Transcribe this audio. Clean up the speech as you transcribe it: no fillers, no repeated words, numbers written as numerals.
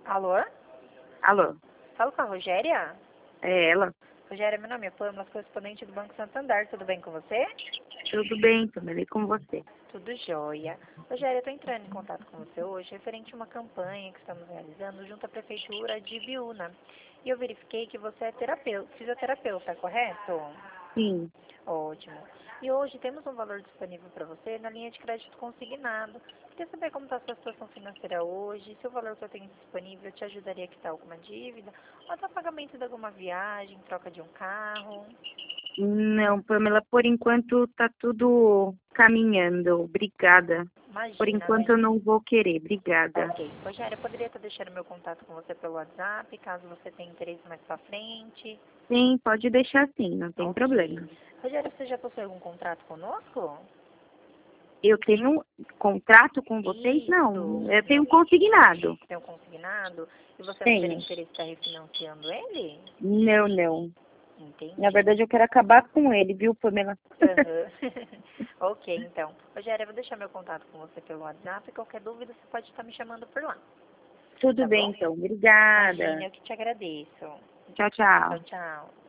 Alô? Alô, Falo com a Rogéria? é ela? Rogéria, meu nome é Pamela, correspondente do Banco Santander. Tudo bem com você? Tudo bem, também com você. Tudo jóia. Rogéria, eu estou entrando em contato com você hoje referente a uma campanha que estamos realizando junto à Prefeitura de Ibiúna. E eu verifiquei que você é fisioterapeuta, correto? Sim, Ótimo. E hoje temos um valor disponível para você na linha de crédito consignado. Queria saber como está a sua situação financeira hoje, se o valor que eu tenho disponível te ajudaria a quitar alguma dívida, ou até pagamento de alguma viagem, troca de um carro. não, Pamela, por enquanto tá tudo caminhando. Obrigada. Por Imagina, enquanto né? eu não vou querer, obrigada. Ok. Rogério, eu poderia estar deixando meu contato com você pelo WhatsApp, caso você tenha interesse mais para frente. Sim, pode deixar assim, não tem Ok. problema. Rogério, você já possui algum contrato conosco? Eu tenho um contrato com vocês? Isso. Não, eu tenho um consignado. Tem um consignado? E você não teria Tenho. interesse em estar refinanciando ele? Não, não. Na Entendi. verdade eu quero acabar com ele, viu, Pamela? Aham. Ok, então. Rogério, eu vou deixar meu contato com você pelo WhatsApp. Qualquer dúvida, você pode estar me chamando por lá. Tudo Tá bem, bom? então. Imagina, Obrigada. eu que te agradeço. Tchau, Tchau, tchau. tchau.